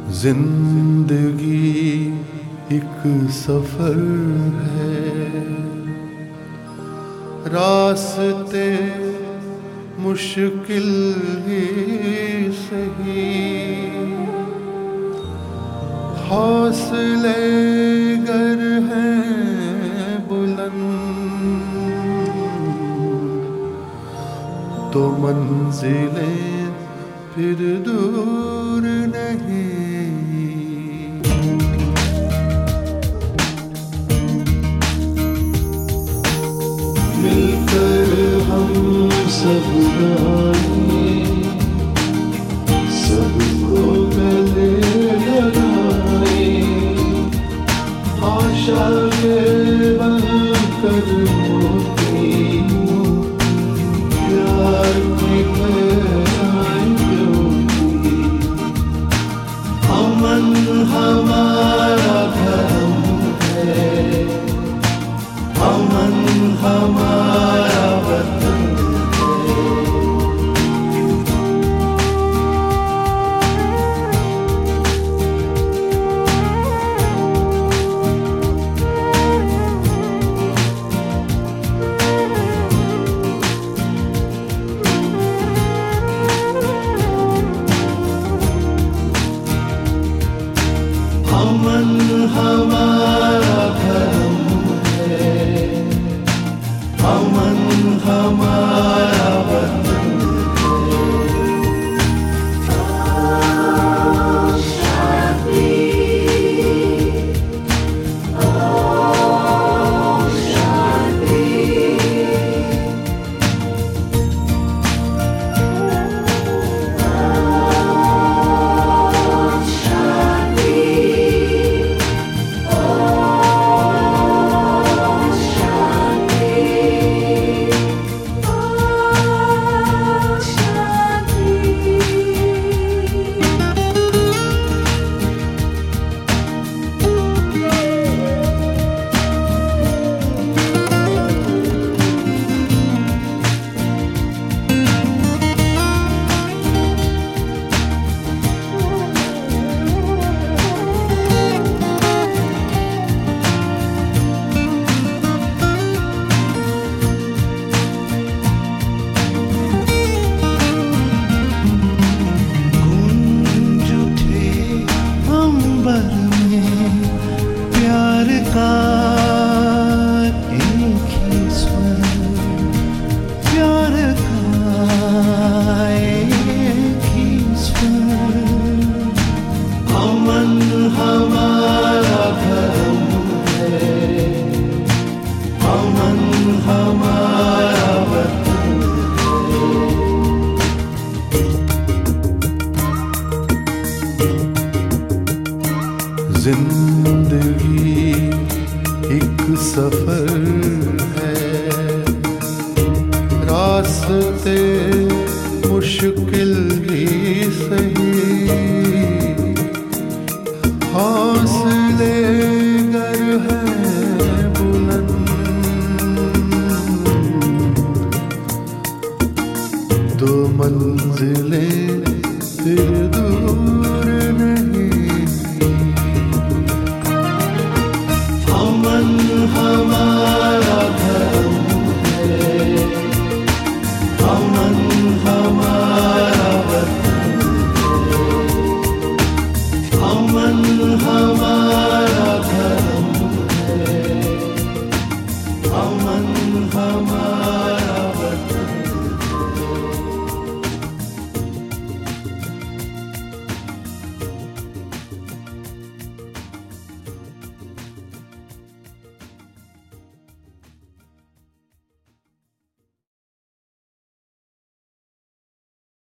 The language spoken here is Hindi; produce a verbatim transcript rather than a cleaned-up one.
जिंदगी एक सफर है, रास्ते मुश्किल ही सही, हौसले गर हैं बुलंद तो मंजिलें फिर दूर नहीं। मिलकर हम सब गाएं, सबको गले लगाएं, आशा के बनकर मोती प्यार की फैलाएं ज्योति। अमन हमारा धर्म है, अमन हमारा वतन है। अमन हमारा धर्म है, अमन हमारा वतन का एक ही स्वर, प्यार का एक ही स्वर। अमन हमारा धर्म है, अमन हमारा वतन है। जिंदगी एक सफर है, रास्ते मुश्किल ही सही, हौसले गर हैं बुलंद तो मंजिलें फिर दूर नहीं। अमन हमारा